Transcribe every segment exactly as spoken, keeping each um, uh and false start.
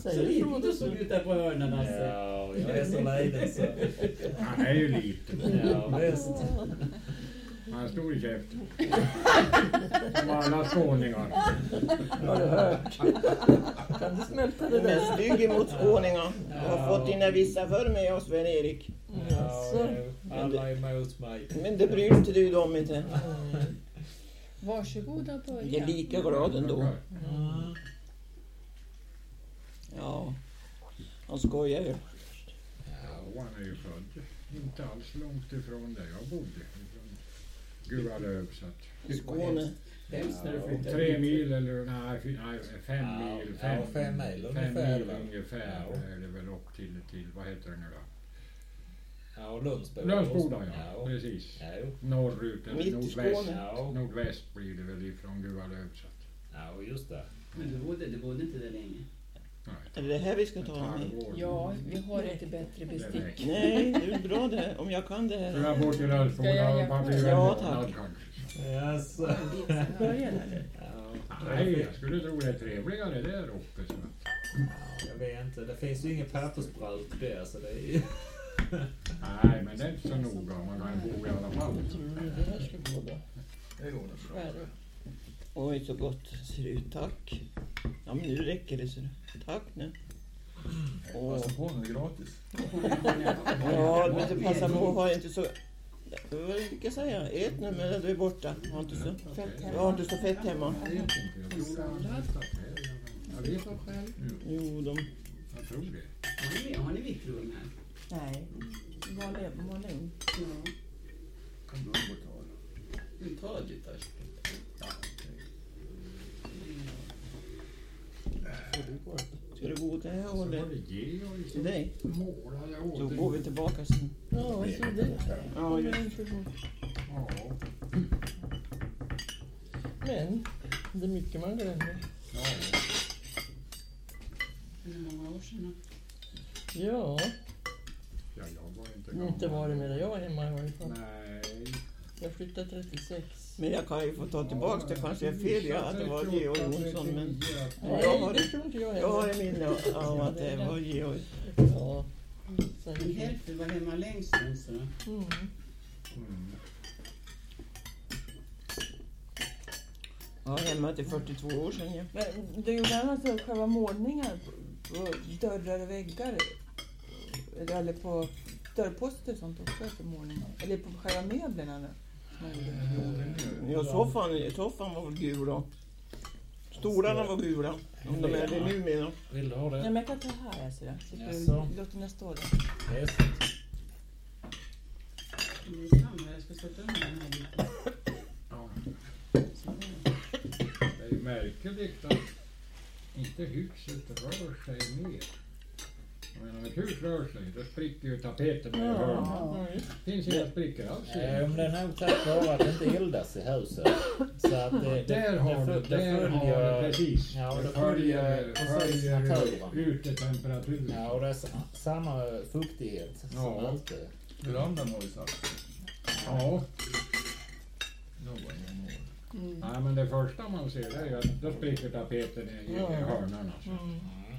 Så liten du såg ut där på hörnan alltså. Ja, jag är så liten så. Han är ju liten. Ja, visst. Han är stor i käften. Som alla skåningar. Har du hört? Kan du smälta det där? Men stygg emot skåningar. Jag har fått dina vissa för mig av Sven-Erik. Ja, alla är emot mig. Men det bryr inte du dem inte. Mm. Varsågoda börja. Jag är lika glad ändå. Mm. Ja, han skojar ju. Ja, han är ju född. Inte alls långt ifrån där jag bodde. Ifrån Gualöv. Så att Skåne. Hemskt när du ja, flyttade tre dit. mil eller nej, fy- nej fem Ja, mil. ja, Fem, fem mil fem ungefär, mil va? ungefär Ja. är det väl upp till, till vad heter det nu då? Ja, och Lundsboda. Lönsboda, ja. Ja. Precis. Ja, jo. Norrut eller Mitt i nordväst. Skåne. Ja. Nordväst blir det väl ifrån Gualöv. Så att, Ja, just det. Men du bodde, du bodde inte där länge. nej. Är det det här vi ska Ett ta med? halvår. Ja, vi har inte bättre Det bestick. räcker. Nej, det är bra det. Om jag kan det Så här. jag bor till Ska jag Lönsboda och hjälpa man blir dig? väl Ja, månad tack. kanske. Jaså. Börja där. Ja. Nej, jag skulle tro det är trevligare där uppe. Så att, Ja, jag vet inte. Det finns ju ingen pappersbruk där så det är ju... nej, men det är inte så noga. Man kan bo i alla fall. Tror du det här ska gå då? Det går nog bra. Värre. Oj, så gott ser det ut. Tack. Ja, men nu räcker det. Så. Tack nu. Åh. Passa på nu, gratis. Ja, men det passar på att ha inte så... Vad ska jag säga? Ät nu medan du är borta. Jag har inte så, jag har inte så fett hemma. Jag vet inte. Jag tror det är annat. Jag vet inte. Jo, de... Jag tror det. Har ni, har ni vitlugn här? Nej, vanlig. vanlig. Ja. Kan du gå ta det? Du tar det först. Ska du gå åt det här Så var hållet? det Georg Till som dig? målade åt Så det. går vi tillbaka sen. Ja, vad sa du? Ja, just. Ja. Men det är mycket man glömmer. Ja. Hur många år sedan? Ja, Ja, jag var inte det har inte varit medan jag var hemma i varje fall. Nej. Jag flyttade trettiosex. Men jag kan ju få ta tillbaka det. Kanske är fel jag att det var Georg Olsson. Men Nej, jag har, det tror inte jag jag har heller. i minne av att det var Georg. Ja, Men säkert. hälften var hemma längst alltså. Mm. Mm. Jag var hemma till fyrtiotvå år sedan. Ja. Men du gjorde alltså själva målningar på dörrar och väggar? Eller på dörrposter och sånt också för målningar? Eller på själva möblerna? nu? Ja, soffan, soffan var väl gul då. Stolarna var gula. Om de är det numera. Vill du ha Nej, det? men jag kan ta här, jag ser det. Så Jaså? låt den stå där. Yes. Det är samma, jag ska sätta undan den här lite. Ja. Så där. Det är ju märkligt att inte huset rör sig mer. Jag menar, ett hus rör sig, då spricker ju tapeten i hörnan. Ja, Det finns inga sprickor alls. Eh, men det är nog tack vare att det inte eldas i huset. Så att det, det, Där har det, du, det där har följer... du precis. Ja, det det följer, följer precis följer naturen. utetemperaturen. Ja, och det är sa- samma fuktighet som Ja. alltid. Verandan har ju sagt. Ja, Jag var någon år. Mm. nej, men det första man ser det är ju att då spricker tapeten i, i Ja. hörnan. Alltså. Mm.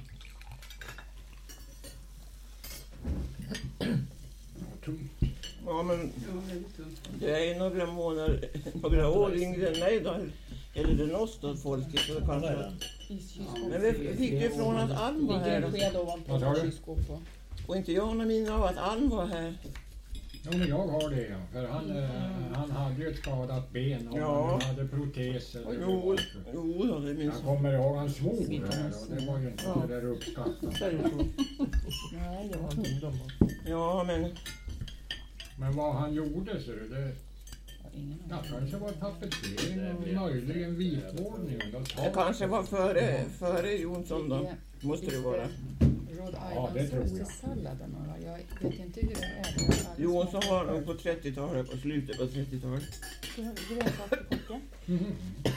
Ja, tomt. Ja, men Ja, väldigt tungt. det är ju några månader, några år yngre än mig då. Eller den oss då, folket. Så det kanske var. Men vi fick ju från att Alm var här. Ligger en då. sked ovanpå Vad sa du? kylskåp på. Och inte jag har någon minne av att Alm var här. Jo, men jag har det, ja. För han, eh, han hade ju ett skadat ben och Ja. han hade proteser. Jo, jo då, det minns Jag jag. kommer ihåg han svor här och det var ju inte Ja. det där uppskattat. Där är det så. Nej, jag har inte dem. Ja, men Men vad han gjorde så det, Ingen ja, aning. kanske var tapetsering och möjligen vitvårdning. det kanske var före, före Jonsson då. Måste det vara. Rhode Ja, det tror Islands jag. salladen. Jag vet inte hur det är. Jonsson var nog på trettiotalet, på slutet på trettiotalet. Grönsaker på kocken. Mhm.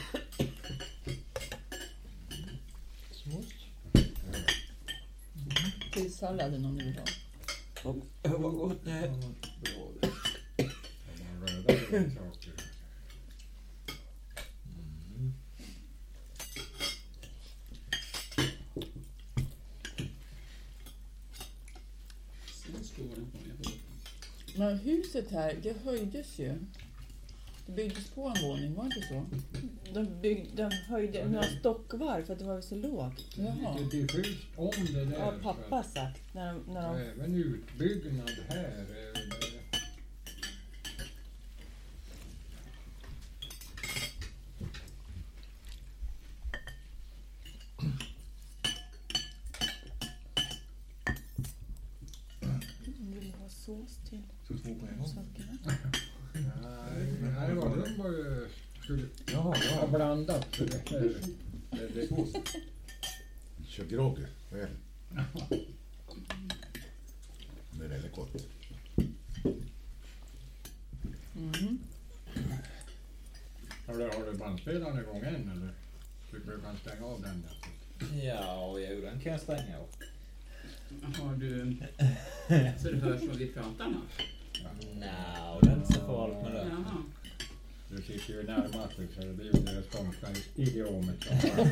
Smuts. Till salladen om du vill ha. Och det var gott det här. Bra det. De har röda grönsaker. gården kommer jag ihåg. Men huset här, det höjdes ju. Det byggdes på en våning, var det inte så? De, bygg, de höjde några stockvar för att det var så lågt. Jaha. Lite diffust om det där. Ja, pappa sagt. När de, när Så de, även utbyggnad här. är det- de ville ha sås till Så två på en gång. sakerna. Nej, nej, vad de var ju... Skulle Jaha, ha ja. blandat. Så det, det, det, Sås. Kör grogg. Väl. Det är väldigt gott. Mm. har, du, har du bandspelaren igång än eller? Tycker du kan stänga av den? Där? Ja, jo, den kan jag stänga av. Har du... Så det hörs vad vi pratar om? Nej, det är inte så farligt med det. Jaha. Du sitter ju närmast så det blir ju det skånska idiomet.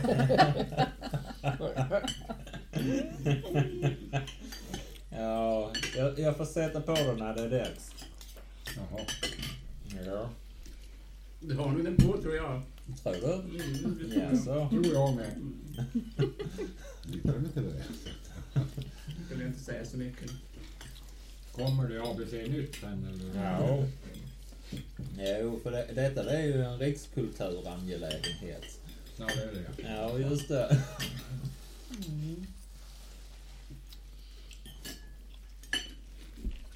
Ja, jag, jag får sätta på den när det är dags. Jaha. Ja. Du har nog den på tror jag. Tror du? Mm, det tror Ja, jag. så. Tror jag med. Litar du inte på det? Skulle jag inte säga så mycket. Kommer det A B C nytt sen eller? Ja. Jo, för det, detta det är ju en rikskulturangelägenhet. Ja, det är det. Ja, just det. Mm.